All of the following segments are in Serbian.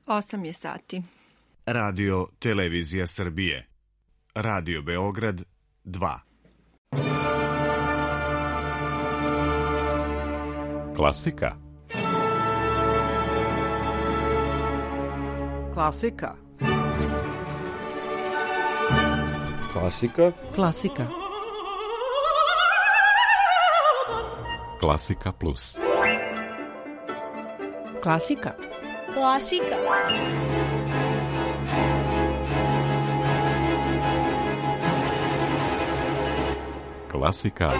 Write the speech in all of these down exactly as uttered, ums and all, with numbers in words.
osam je sati. Radio Televizija Srbije. Radio Beograd dva. Klasika. Klasika. Klasika. Klasika. Klasika plus. Klasika. Klasika. Klasika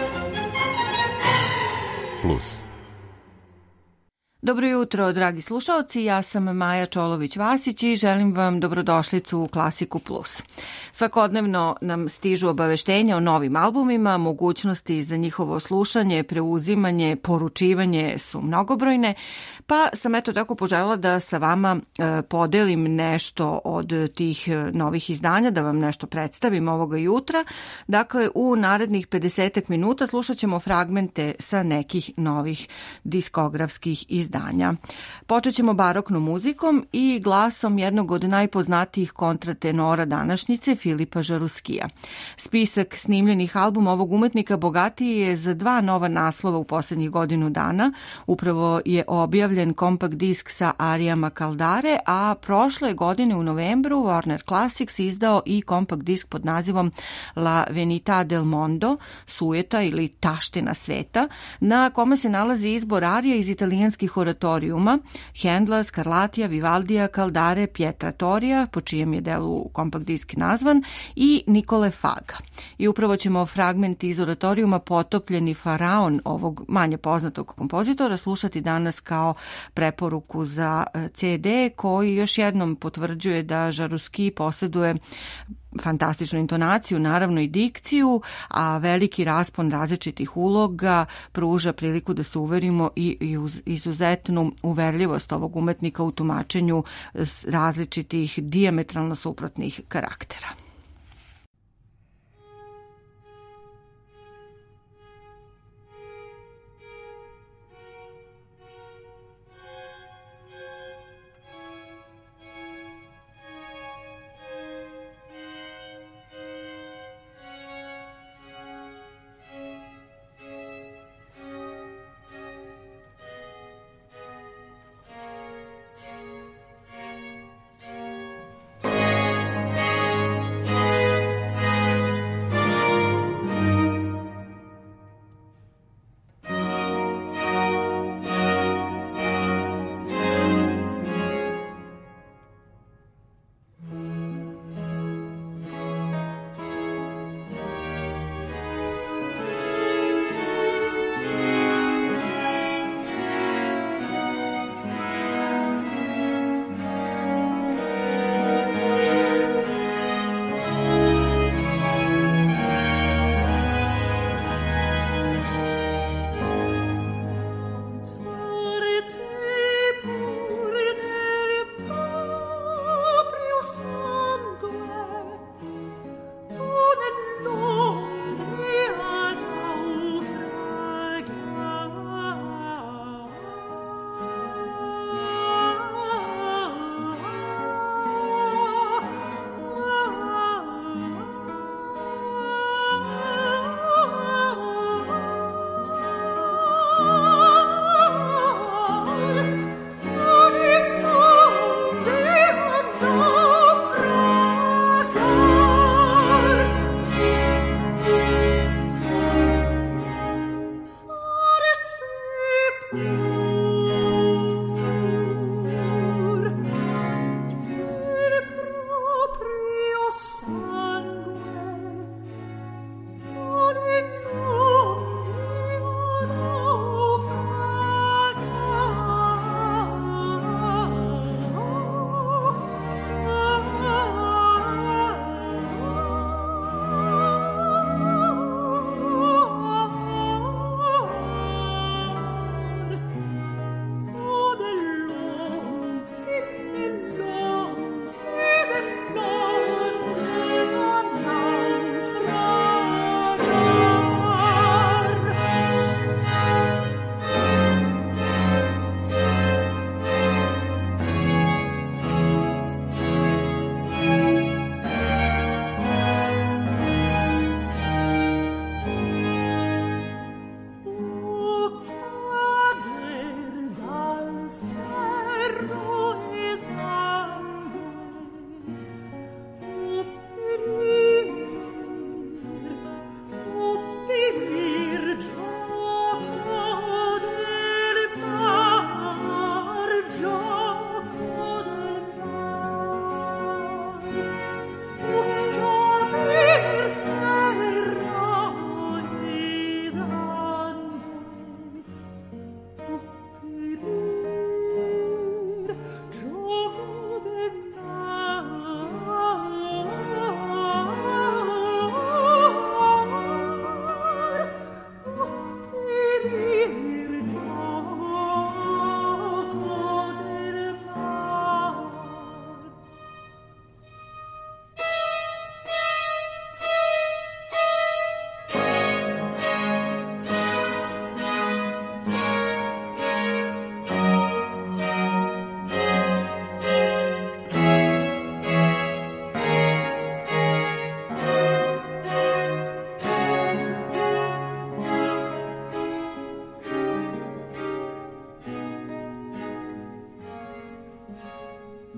plus. Dobro jutro, dragi slušalci, ja sam Maja Čolović-Vasić i želim vam dobrodošlicu u Klasiku plus. Svakodnevno nam stižu obaveštenja o novim albumima, mogućnosti za njihovo slušanje, preuzimanje, poručivanje su mnogobrojne, pa sam eto tako poželjela da sa vama e, podelim nešto od tih novih izdanja, da vam nešto predstavim ovoga jutra. Dakle, u narednih pedesetak minuta slušat ćemo fragmente sa nekih novih diskografskih izdanja. Izdanja. Počet ćemo baroknom muzikom i glasom jednog od najpoznatijih kontratenora današnjice, Filipa Žaruskija. Spisak snimljenih albuma ovog umetnika bogatiji je za dva nova naslova u poslednjih godinu dana. Upravo je objavljen kompakt disk sa arijama Kaldare, a prošle godine u novembru Warner Classics izdao i kompakt disk pod nazivom La Venita del Mondo, sujeta ili taština sveta, na kome se nalazi izbor arija iz italijanskih oratorijuma Hendla, Scarlattija, Vivaldija, Kaldare, Pietra Torija, po čijem je delu kompakt disk nazvan, i Nikole Faga. I upravo ćemo fragment iz oratorijuma Potopljeni faraon ovog manje poznatog kompozitora slušati danas kao preporuku za ce de, koji još jednom potvrđuje da Žaruski posjeduje fantastičnu intonaciju, naravno i dikciju, a veliki raspon različitih uloga pruža priliku da se uverimo i uz izuzetnu uverljivost ovog umetnika u tumačenju različitih dijametralno suprotnih karaktera.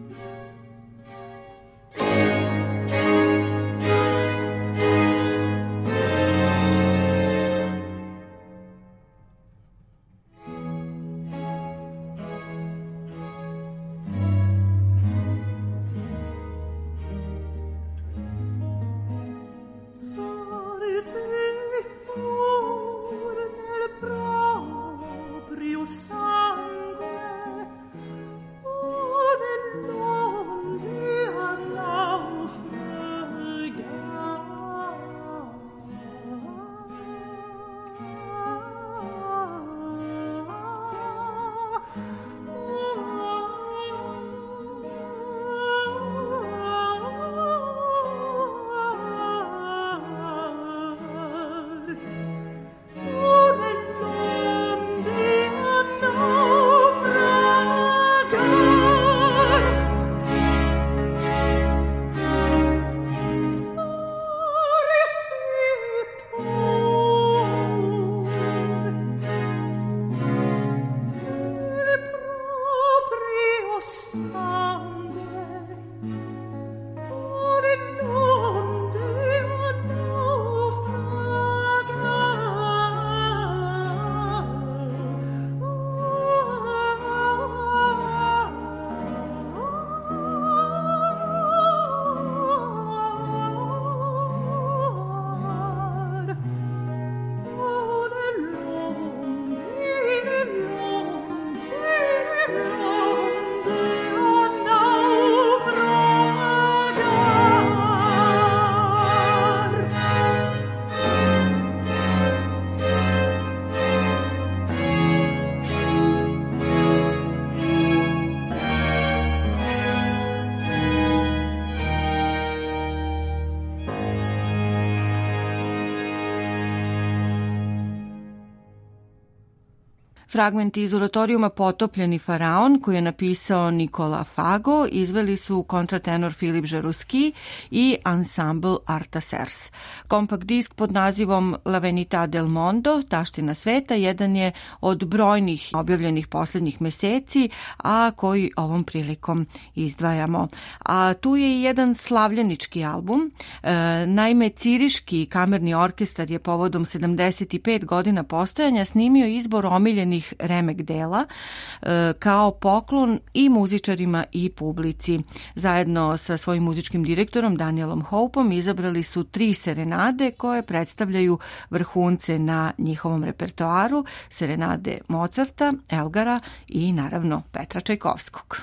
Fragmenti iz oratorijuma Potopljeni faraon, koji je napisao Nikola Fago, izveli su kontratenor Filip Žaruski i ansambl Artasers. Kompakt disk pod nazivom La Venita del Mondo, Taština sveta, jedan je od brojnih objavljenih poslednjih meseci, a koji ovom prilikom izdvajamo. A tu je i jedan slavljenički album. E, naime, Ciriški kamerni orkestar je povodom sedamdeset pet godina postojanja snimio izbor omiljenih remek dela e, kao poklon i muzičarima i publici. Zajedno sa svojim muzičkim direktorom Danielom Hopeom izabrali su tri serenade koje predstavljaju vrhunce na njihovom repertoaru, serenade Mozarta, Elgara i naravno Petra Čajkovskog.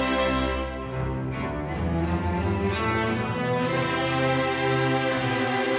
Thank you.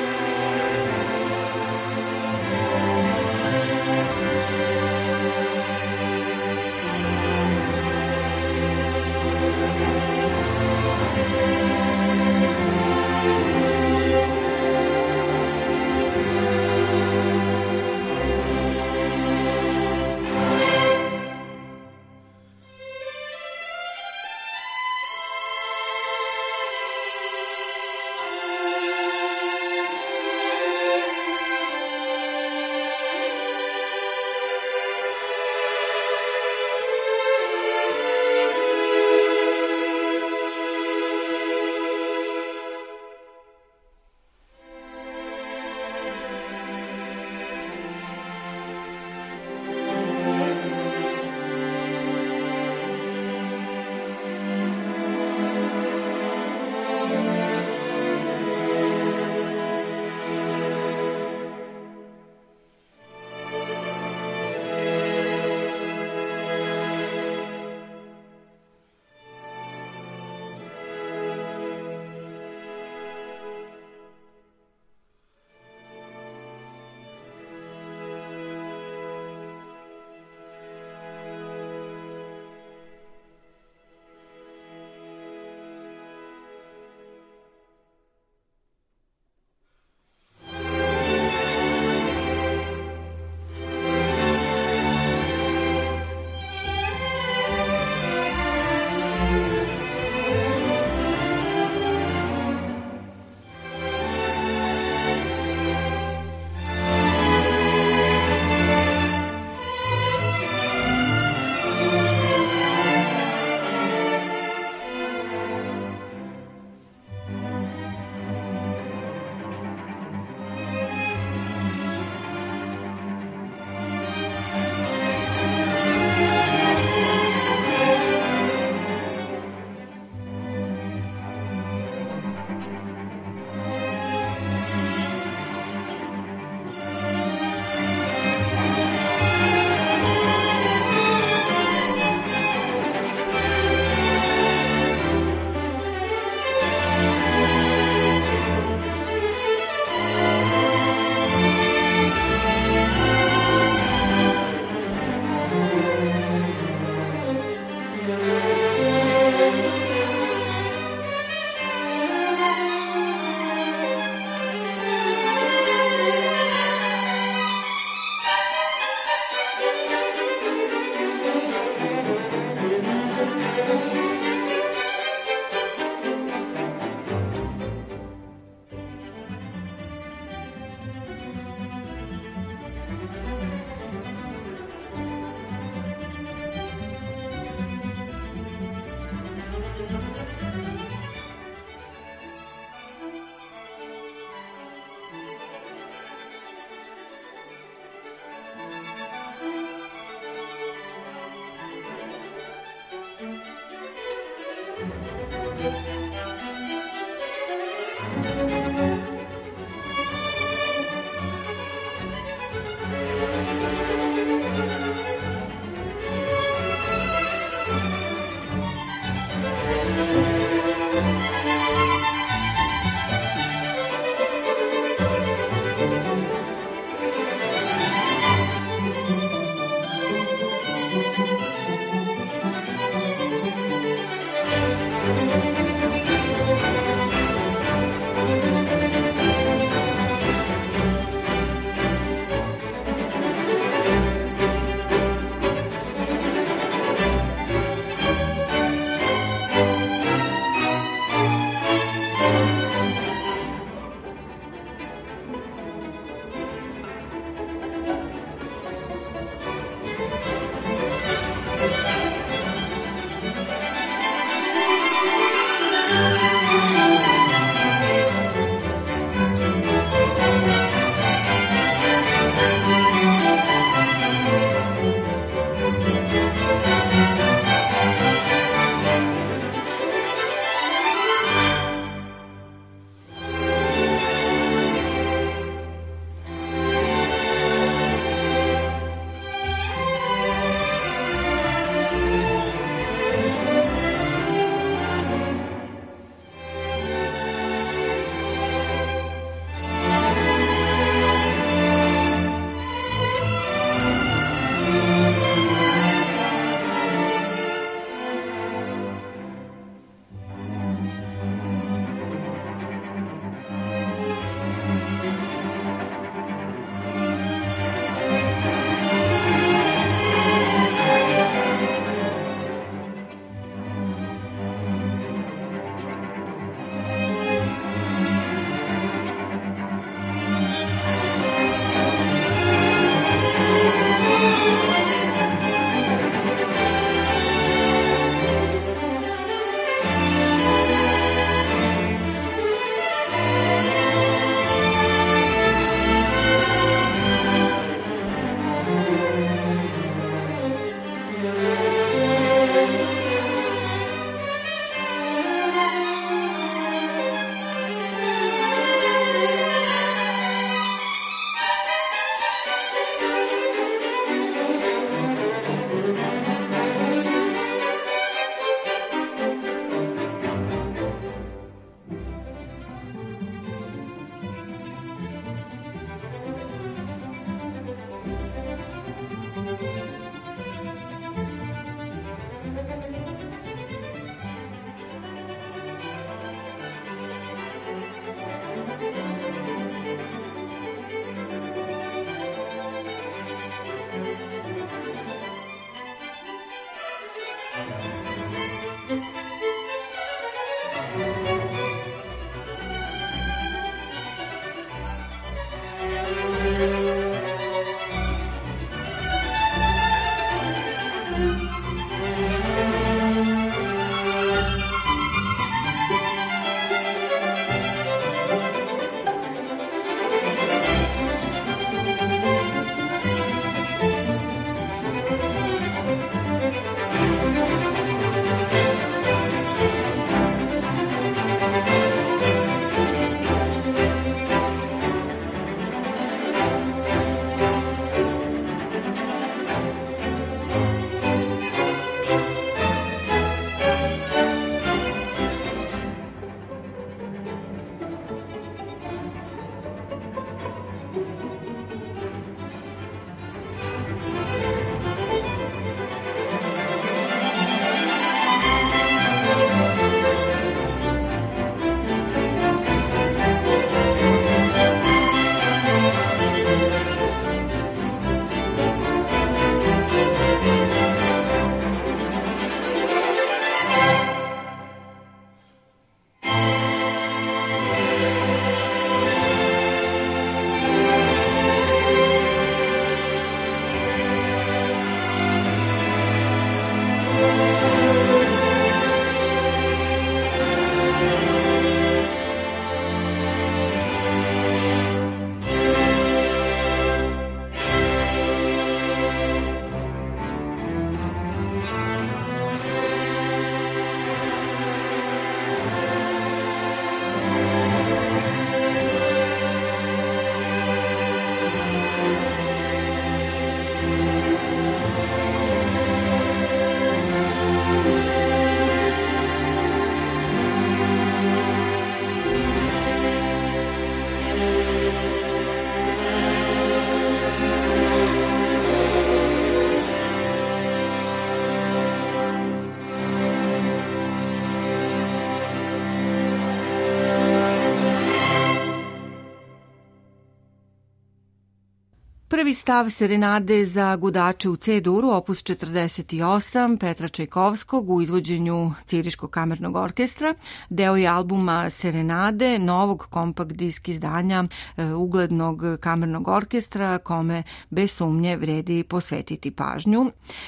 Prvi stav serenade za gudače u C-duru, opus četrdeset osam, Petra Čajkovskog u izvođenju Ciriškog kamernog orkestra. Deo je albuma Serenade, novog kompakt disk izdanja e, uglednog kamernog orkestra, kome bez sumnje vredi posvetiti pažnju.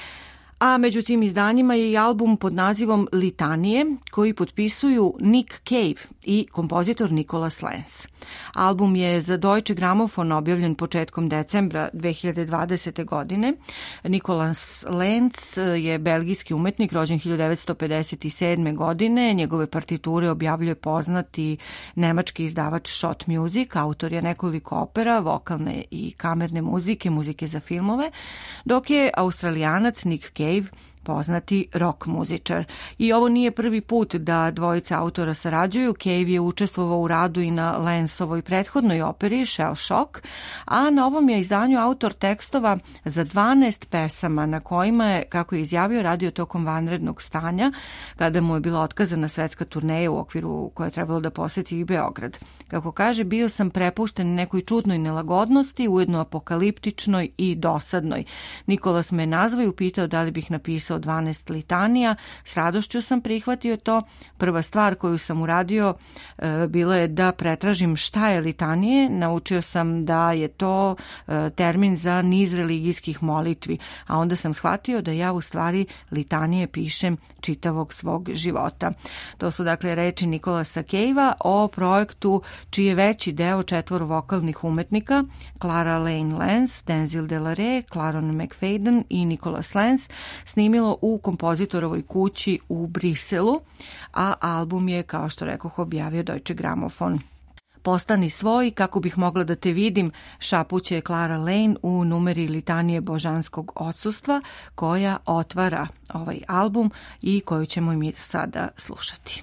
A među tim izdanjima je i album pod nazivom Litanije, koji potpisuju Nick Cave i kompozitor Nicholas Lenz. Album je za Deutsche Grammophon objavljen početkom decembra dve hiljade dvadesete. godine. Nicholas Lenz je belgijski umetnik, rođen hiljadu devetsto pedeset sedme. godine. Njegove partiture objavljuje poznati nemački izdavač Schott Music, autor je nekoliko opera, vokalne i kamerne muzike, muzike za filmove, dok je Australijanac Nick Cave poznati rock muzičar. I ovo nije prvi put da dvojica autora sarađuju. Cave je učestvovao u radu i na Lenzovoj prethodnoj operi Shell Shock, a na ovom je izdanju autor tekstova za dvanaest pesama na kojima je, kako je izjavio, radio tokom vanrednog stanja, kada mu je bila otkazana svetska turneja u okviru koje je trebalo da poseti i Beograd. Kako kaže, bio sam prepušten nekoj čudnoj nelagodnosti, ujedno apokaliptičnoj i dosadnoj. Nikolas me je nazvao i upitao da li bih napisao dvanaest litanija. S radošću sam prihvatio to. Prva stvar koju sam uradio e, bila je da pretražim šta je litanije. Naučio sam da je to e, termin za niz religijskih molitvi, a onda sam shvatio da ja u stvari litanije pišem čitavog svog života. To su dakle reči Nicholasa Cavea o projektu čiji je veći deo četvoro vokalnih umetnika Clara Lane Lenz, Denzil Delare, Claron McFadden i Nicholas Lenz snimilo u kompozitorovoj kući u Briselu, a album je, kao što rekoh, objavio Deutsche Grammophon. Postani svoj, kako bih mogla da te vidim, šapuće Clara Lane u numeri Litanije božanskog odsustva, koja otvara ovaj album i koju ćemo mi sada slušati.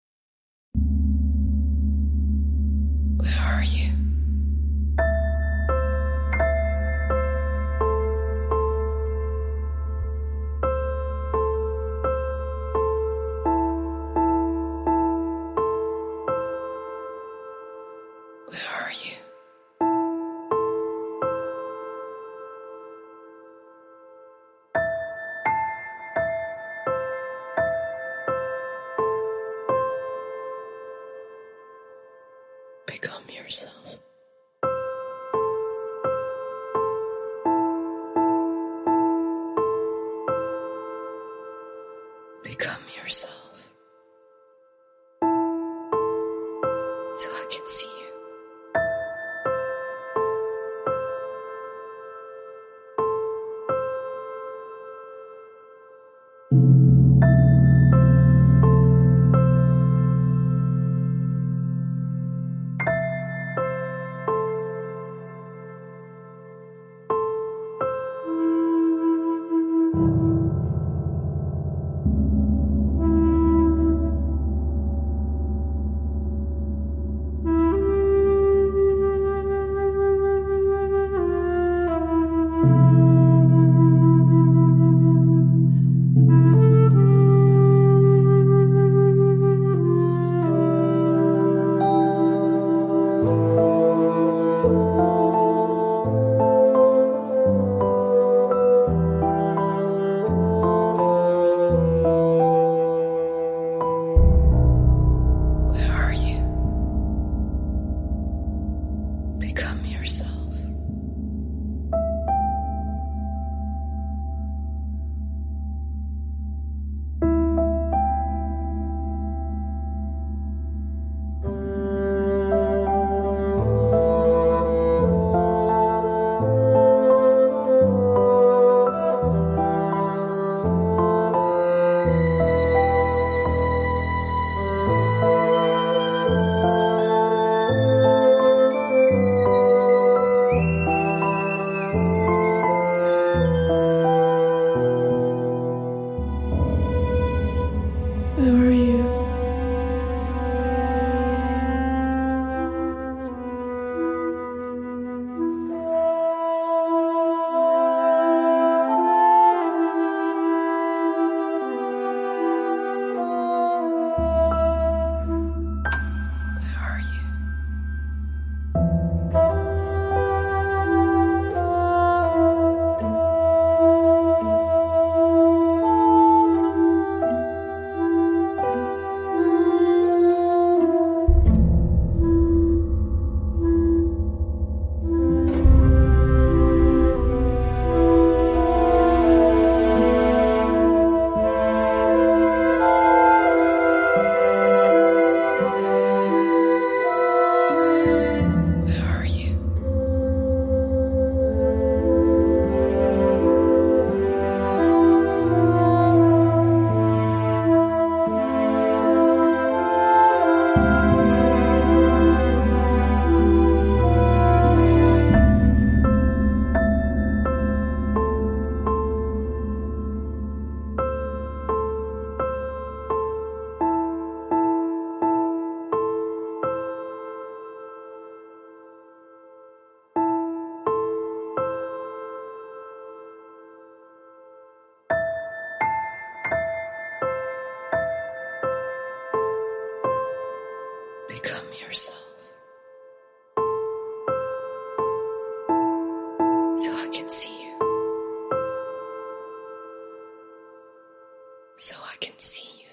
Where are you? Where are you? Become yourself. Become yourself. So I can see you. yourself so I can see you. So I can see you.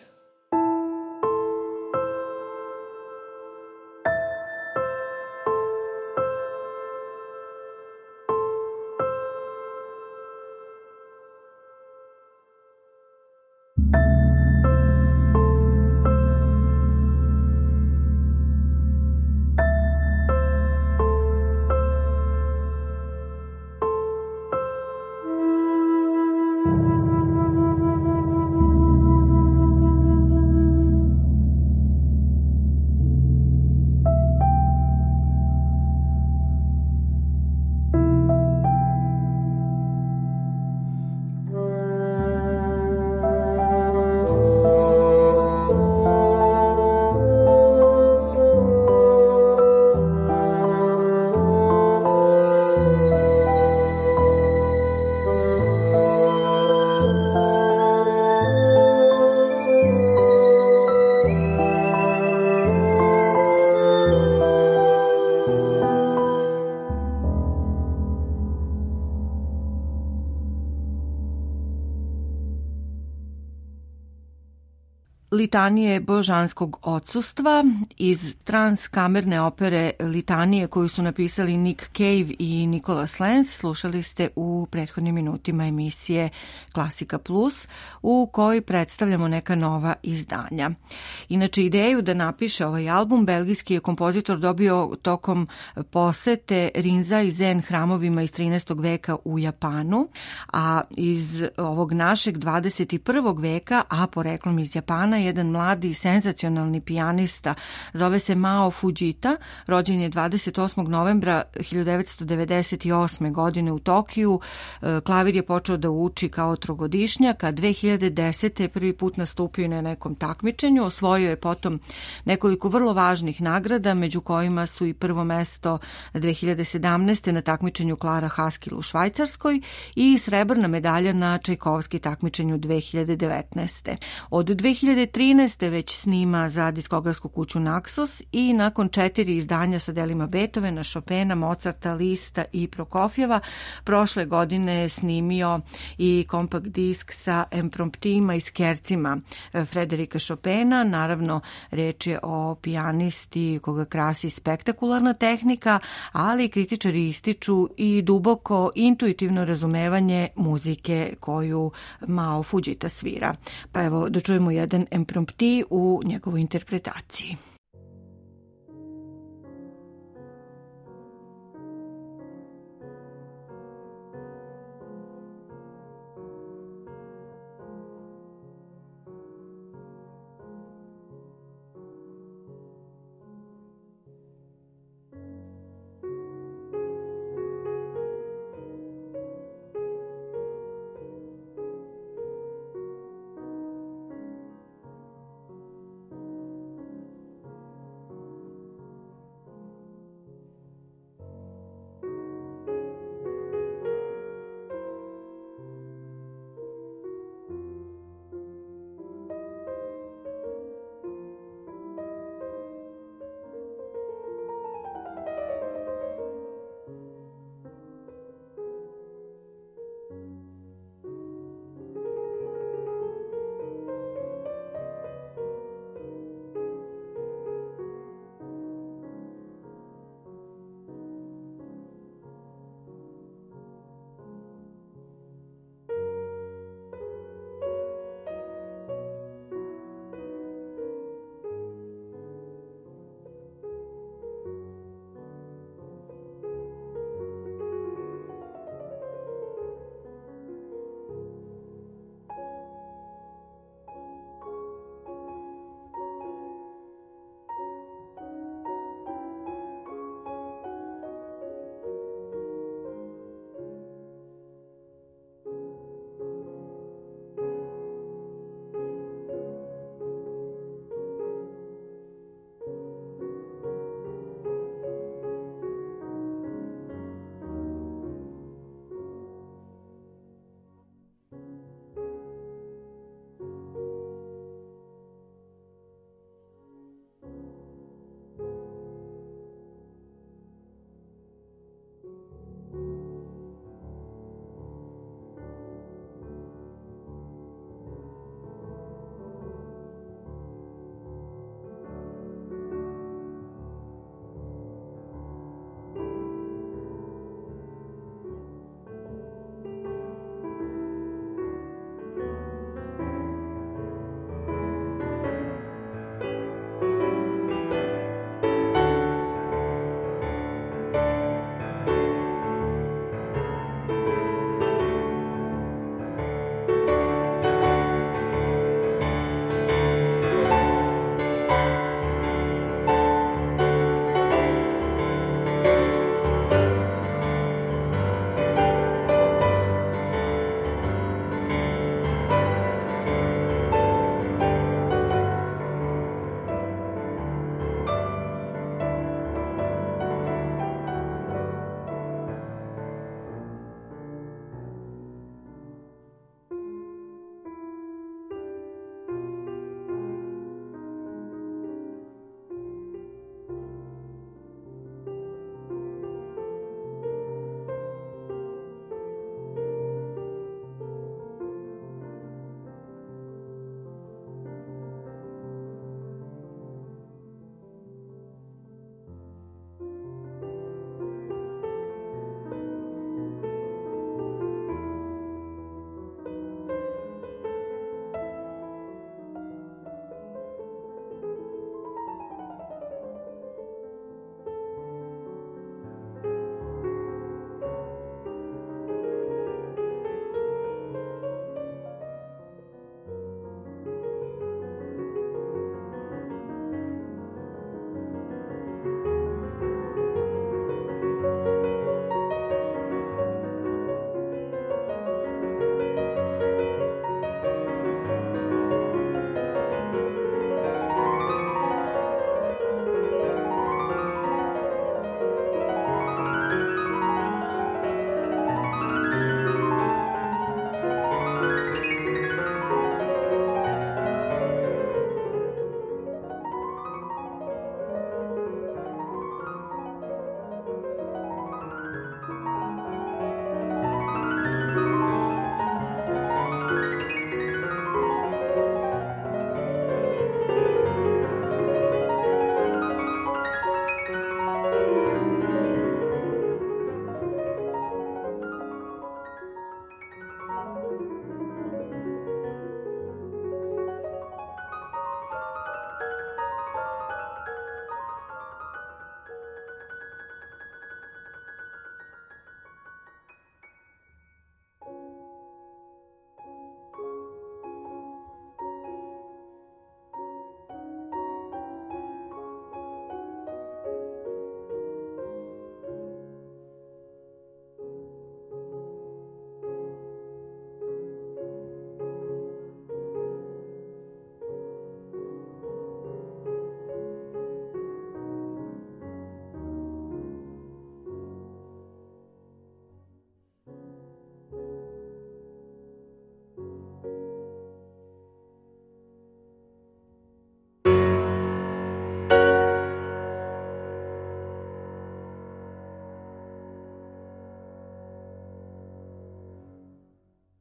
Litanije božanskog odsustva iz transkamerne opere Litanije koju su napisali Nick Cave i Nicholas Lenz slušali ste u prethodnim minutima emisije Klasika Plus u kojoj predstavljamo neka nova izdanja. Inače, ideju da napiše ovaj album belgijski je kompozitor dobio tokom posete Rinza i Zen hramovima iz trinaestog veka u Japanu, a iz ovog našeg dvadeset prvog veka, a poreklom iz Japana, jedan mladi i senzacionalni pijanista, zove se Mao Fujita, rođen je dvadeset osmog novembra hiljadu devetsto devedeset osme. godine u Tokiju. Klavir je počeo da uči kao trogodišnjak, a dve hiljade desete. prvi put nastupio na nekom takmičenju. Osvojio je potom nekoliko vrlo važnih nagrada, među kojima su i prvo mesto dve hiljade sedamnaeste. na takmičenju Klara Haskell u Švajcarskoj i srebrna medalja na Čajkovski takmičenju dve hiljade devetnaeste. Od dve hiljade trinaeste. već snima za diskografsku kuću Naxos i nakon četiri izdanja sa delima Beethovena, Chopina, Mozarta, Lista i Prokofjeva, prošle godine je snimio i kompakt disk sa impromptima i skercima Frederika Chopina. Naravno, reč je o pijanisti koga krasi spektakularna tehnika, ali kritičari ističu i duboko intuitivno razumevanje muzike koju Mao Fujita svira. Pa evo, da čujemo jedan imprompti u njegovoj interpretaciji.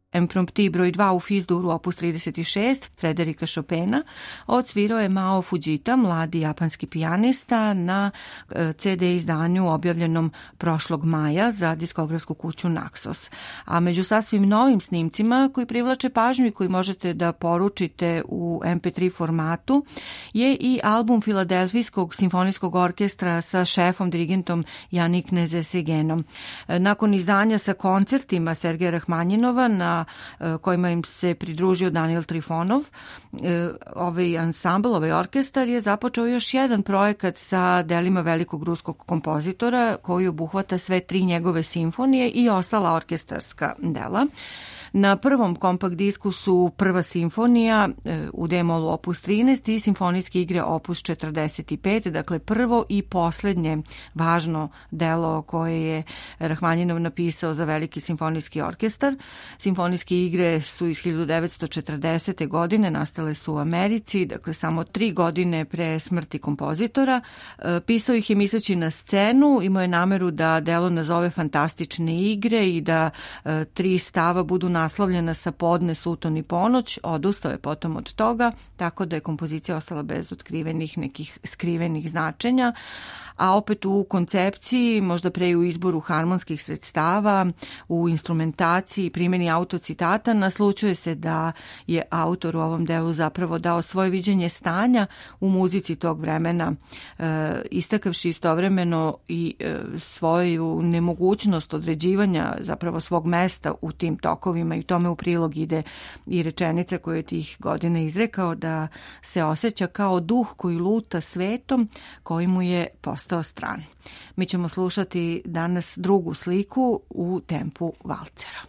Impromptu broj dva u Fis-duru opus trideset šest Frederika Chopina odsvirao je Mao Fujita, mladi japanski pijanista, na ce de izdanju objavljenom prošlog maja za diskografsku kuću Naxos. A među sasvim novim snimcima koji privlače pažnju i koji možete da poručite u em pe tri formatu je i album Filadelfijskog simfonijskog orkestra sa šefom, dirigentom Janik Nezesegenom. Nakon izdanja sa koncertima Sergeja Rahmanjinova na kojima im se pridružio Daniel Trifonov, ovaj ansambl, ovaj orkestar je započeo još jedan projekat sa delima velikog ruskog kompozitora koji obuhvata sve tri njegove simfonije i ostala orkestarska dela. Na prvom kompakt disku su Prva simfonija u D-molu opus trinaest i simfonijske igre opus četrdeset pet, dakle prvo i poslednje važno delo koje je Rahmanjinov napisao za veliki simfonijski orkestar. Simfonijske igre su iz hiljadu devetsto četrdesete. godine, nastale su u Americi, dakle samo tri godine pre smrti kompozitora. Pisao ih je misleći na scenu, imao je nameru da delo nazove fantastične igre i da tri stava budu naslovljena sa podne, suton i ponoć. Odustao je potom od toga, tako da je kompozicija ostala bez otkrivenih nekih skrivenih značenja, a opet u koncepciji, možda pre i u izboru harmonskih sredstava, u instrumentaciji, primjeni autocitata, naslučuje se da je autor u ovom delu zapravo dao svoje viđenje stanja u muzici tog vremena, e, istakavši istovremeno i e, svoju nemogućnost određivanja zapravo svog mesta u tim tokovima, i tome u prilog ide i rečenica koju je tih godina izrekao, da se osjeća kao duh koji luta svetom koji mu je postao stran. Mi ćemo slušati danas drugu sliku u tempu valcera.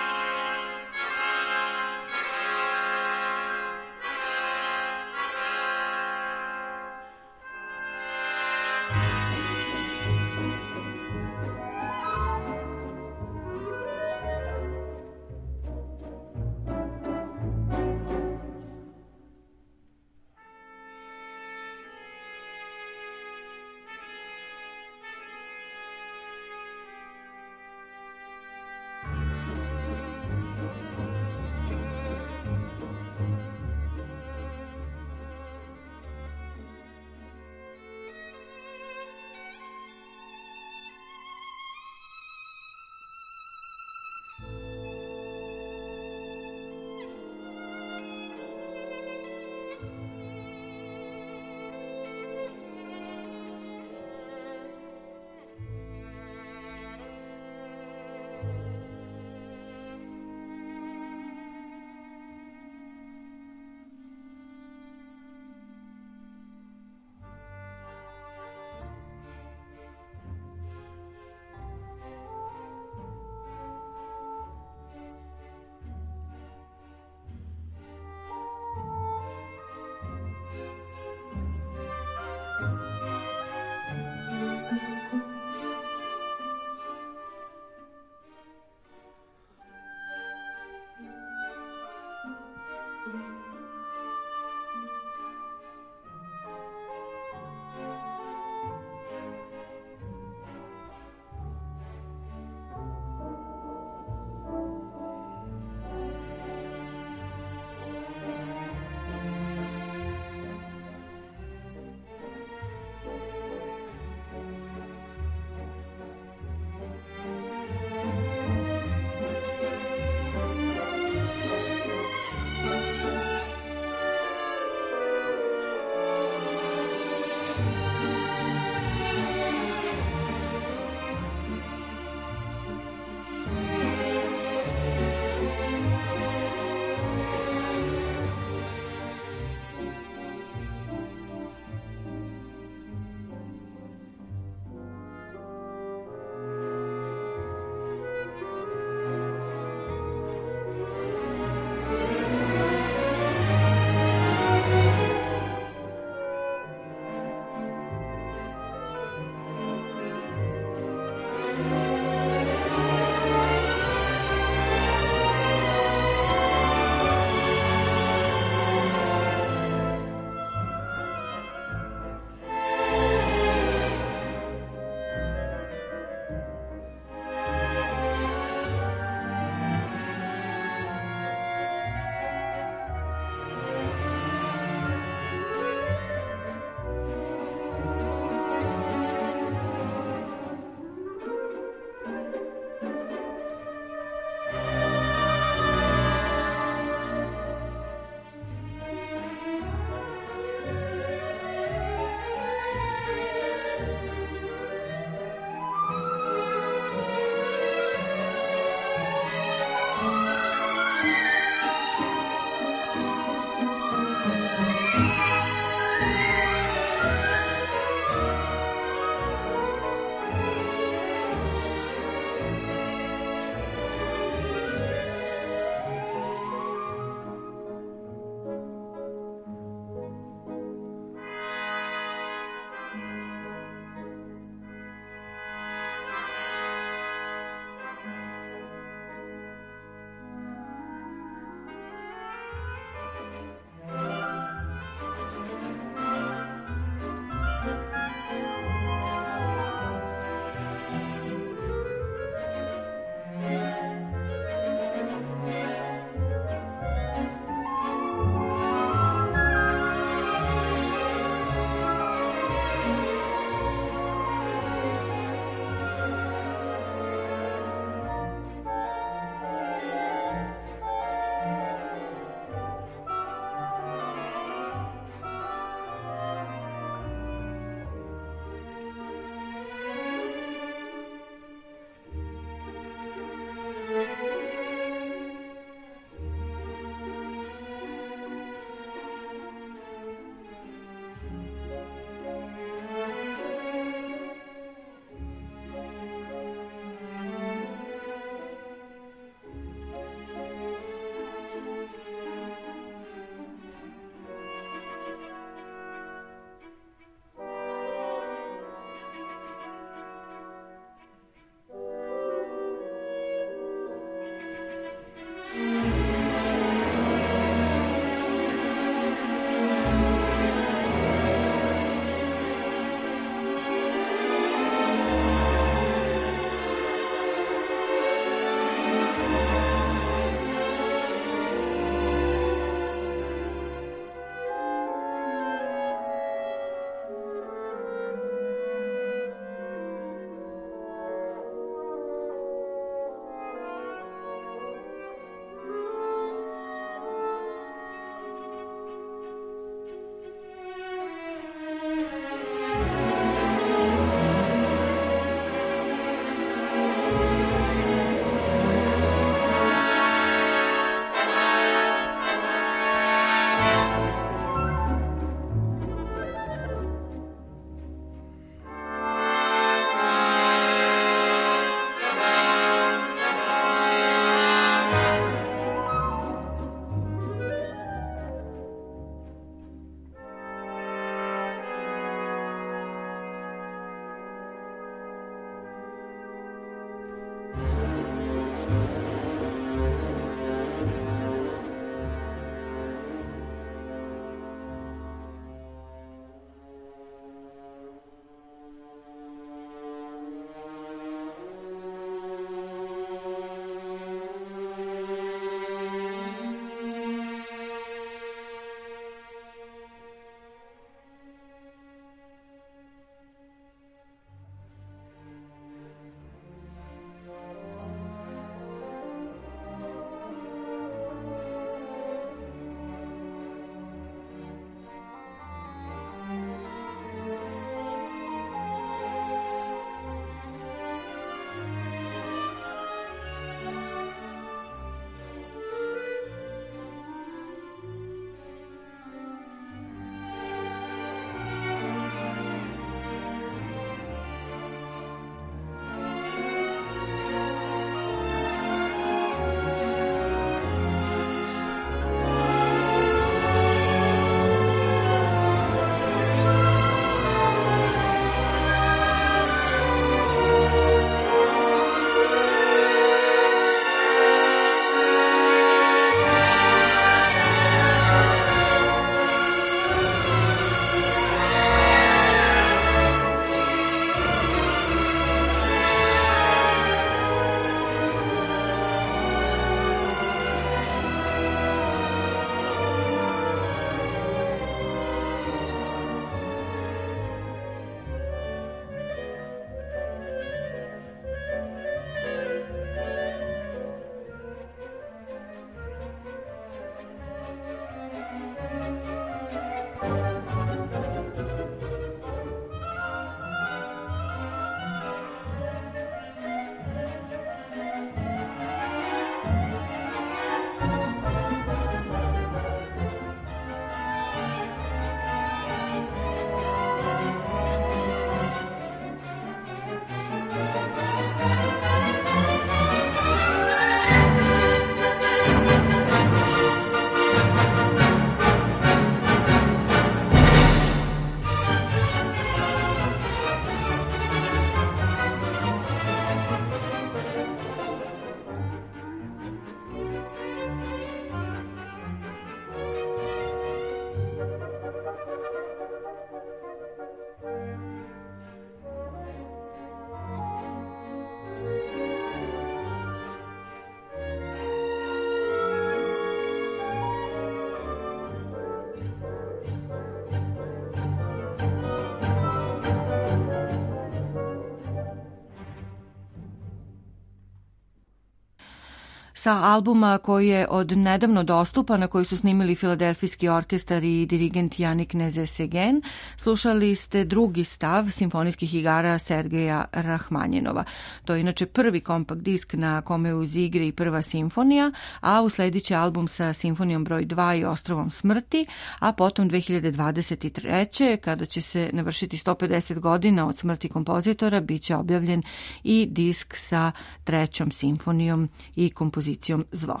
sa albuma koji je od nedavno dostupan, na koji su snimili Filadelfijski orkestar i dirigent Janik Nezesegen. Slušali ste drugi stav simfonijskih igara Sergeja Rahmanjinova. To je inače prvi kompakt disk na kome je uz igre i prva simfonija, a uslediće album sa simfonijom broj dva i Ostrovom smrti, a potom dve hiljade dvadeset treće. kada će se navršiti sto pedeset godina od smrti kompozitora, bit će objavljen i disk sa trećom simfonijom i kompozicijom Zvona.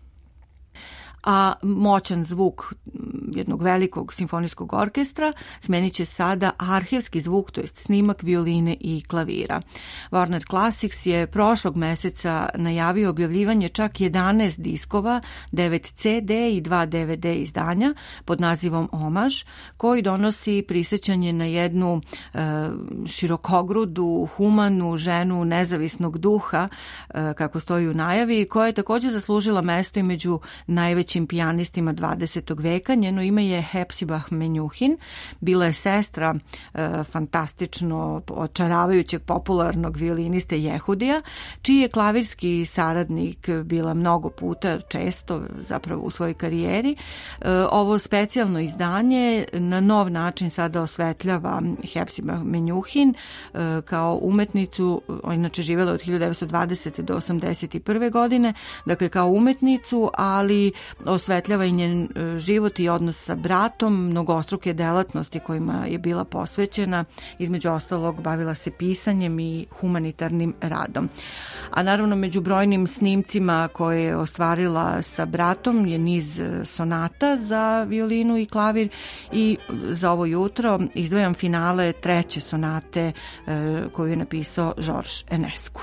A moćan zvuk jednog velikog simfonijskog orkestra smenit će sada arhivski zvuk, to jest snimak violine i klavira. Warner Classics je prošlog meseca najavio objavljivanje čak jedanaest diskova, devet ce de i dva de ve de izdanja pod nazivom Omaž, koji donosi prisjećanje na jednu e, širokogrudu, humanu ženu nezavisnog duha, e, kako stoji u najavi, koja je također zaslužila mesto i među najvećim pijanistima dvadesetog veka. Njeno ime je Hepzibah Menjuhin. Bila je sestra e, fantastično očaravajućeg popularnog violiniste Jehudija, čiji je klavirski saradnik bila mnogo puta, često zapravo u svojoj karijeri. E, ovo specijalno izdanje na nov način sada osvetljava Hepzibah Menjuhin e, kao umetnicu, inače živjela od hiljadu devetsto dvadesete do osamdeset prve godine, dakle kao umetnicu, ali osvetljava i njen život i odnos sa bratom, mnogostruke delatnosti kojima je bila posvećena, između ostalog bavila se pisanjem i humanitarnim radom. A naravno među brojnim snimcima koje je ostvarila sa bratom je niz sonata za violinu i klavir i za ovo jutro izdvajam finale treće sonate koju je napisao Georges Enescu.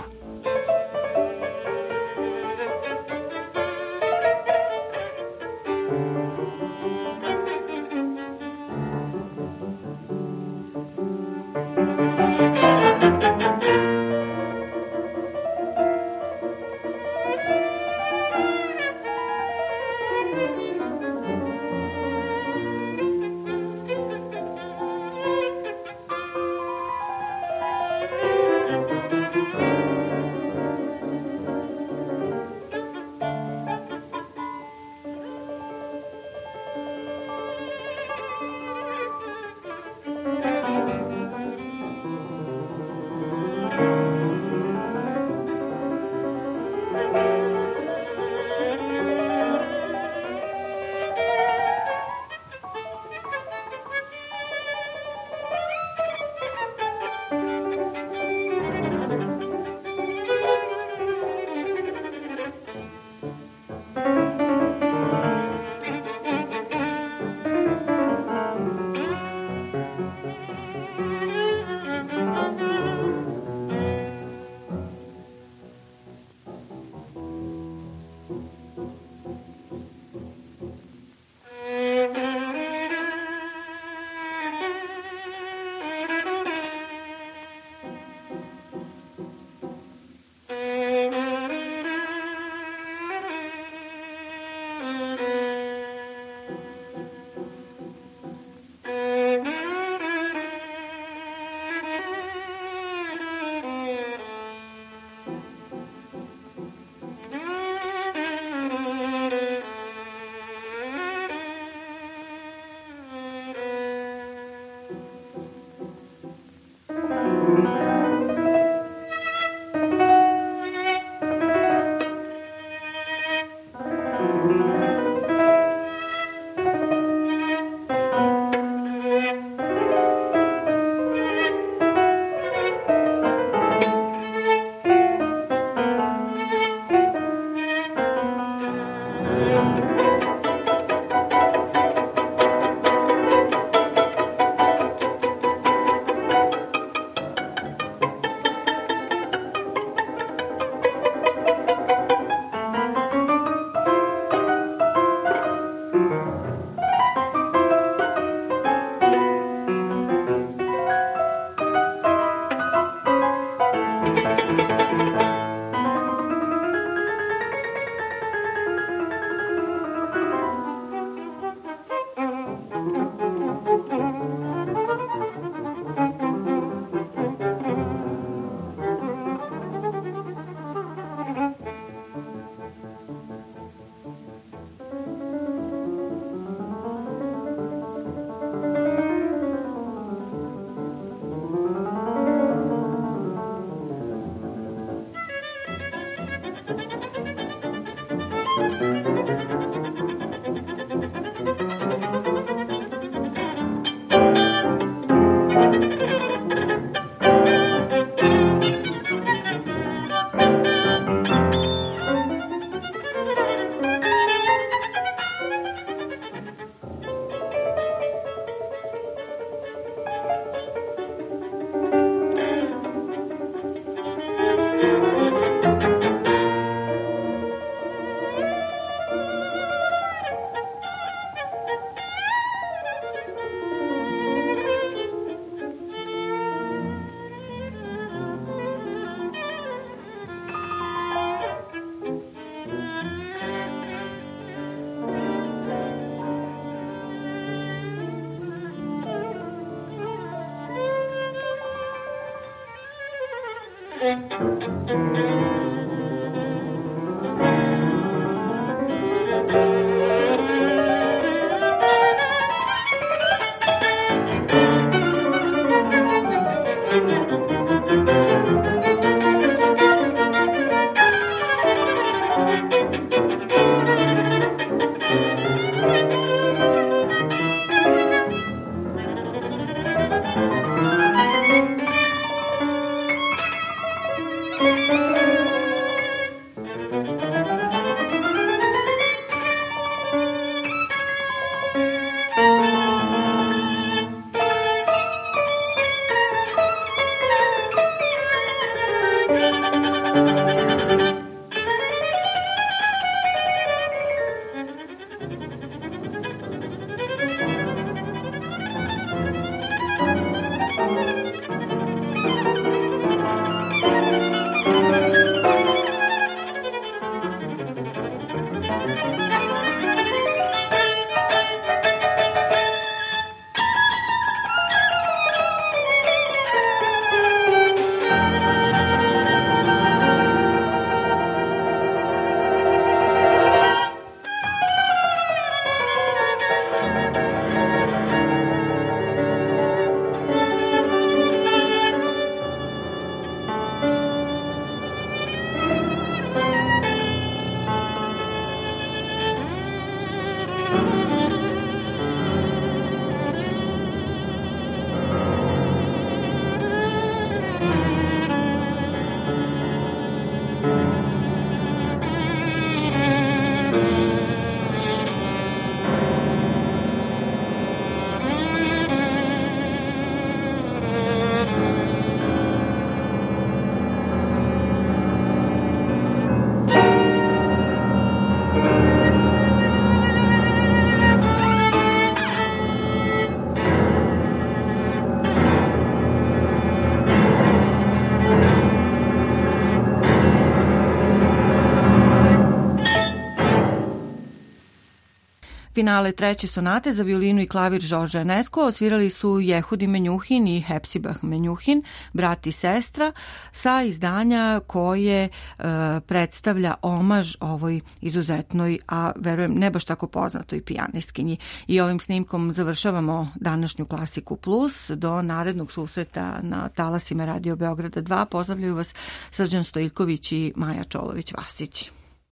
Finale treće sonate za violinu i klavir Žorža Enesco osvirali su Jehudi Menjuhin i Hepsibah Menjuhin, brat i sestra, sa izdanja koje e, predstavlja omaž ovoj izuzetnoj, a verujem ne baš tako poznatoj pijanistkinji. I ovim snimkom završavamo današnju Klasiku Plus. Do narednog susreta na talasima Radio Beograda dva. Pozdravljaju vas Srđan Stojković i Maja Čolović-Vasić.